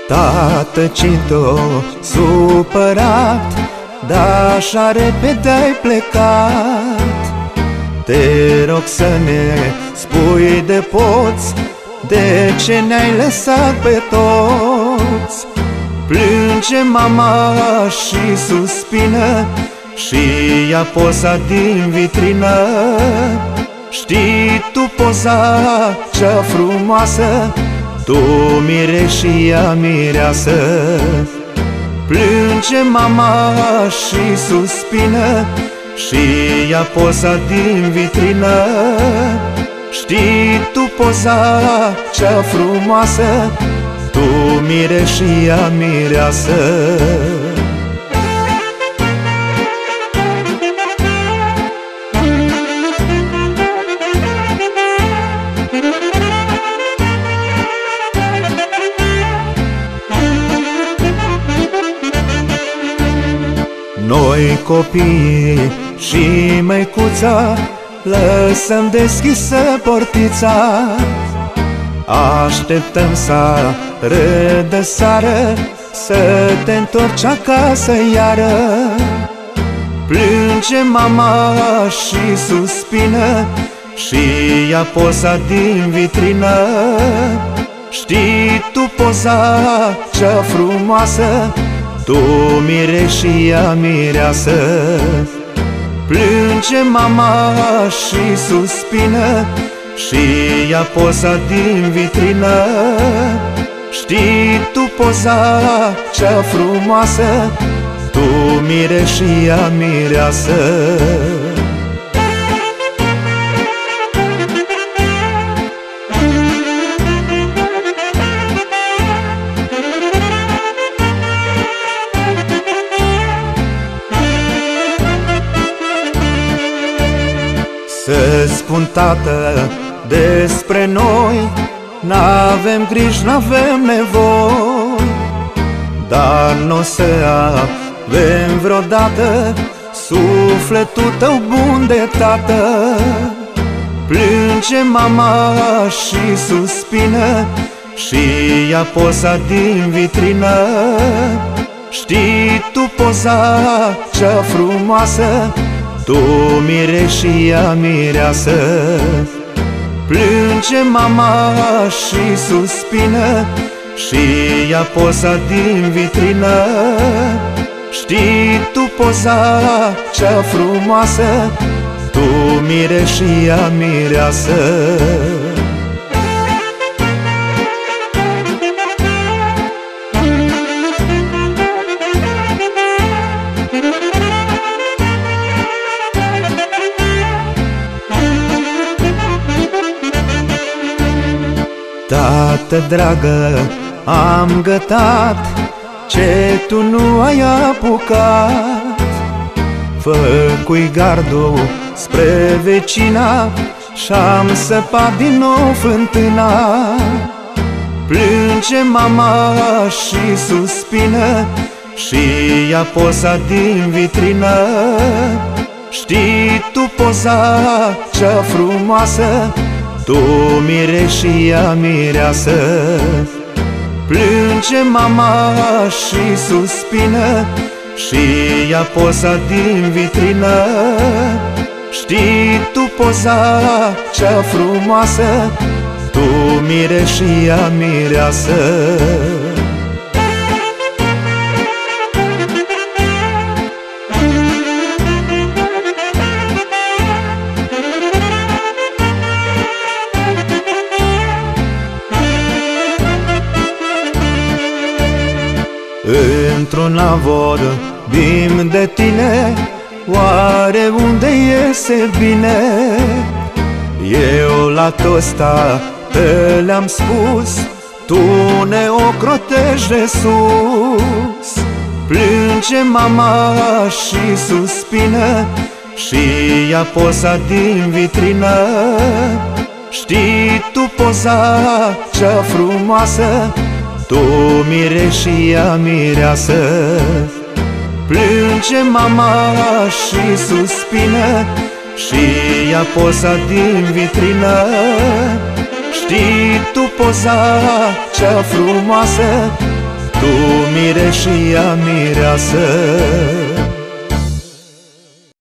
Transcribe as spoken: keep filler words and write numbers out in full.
Tată Cinto, supărat, dar așa repede ai plecat. Te rog să ne spui de poți, de ce ne-ai lăsat pe toți? Plânge mama și suspină și ia poza din vitrină. Știi tu poza cea frumoasă, tu mire și ea mireasă. Plânge mama și suspină și ia poza din vitrină. Știi tu poza cea frumoasă, tu mire și ea mireasă. Noi copiii și măicuța lăsăm deschisă portița. Așteptăm seară de seară să te întorci acasă iară. Plânge mama și suspină și ia poza din vitrină. Știi tu poza cea frumoasă, tu mire și ea mireasă. Plânge mama și suspină și ia poza din vitrină. Știi tu poza cea frumoasă, tu mire și ea mireasă. Să spun, tată, despre noi, n-avem griji, n-avem nevoi, dar n-o să avem vreodată sufletul tău bun de tată. Plânge mama și suspină și ia poza din vitrină. Știi tu poza cea frumoasă, tu mire și ea mireasă. Plânge mama și suspină și ia poza din vitrină. Știi tu poza cea frumoasă, tu mire și ea mireasă. Tată dragă, am gătat ce tu nu ai apucat. Făcui gardul spre vecina și-am săpat din nou fântâna. Plânge mama și suspină și ia poza din vitrină. Știi tu poza cea frumoasă, tu mire și ea mireasă. Plânge mama și suspină și ia poza din vitrină. Știi tu poza cea frumoasă, tu mire și ea mireasă. Într-un avod bim de tine, oare unde iese bine? Eu la toți tată le-am spus, tu ne ocrotești de sus. Plânge mama și suspină și ia poza din vitrină. Știi tu poza cea frumoasă, tu mire și ea mireasă. Plânge mama și suspină și ia poza din vitrină. Știi tu poza cea frumoasă, Tu mire și ea mireasă.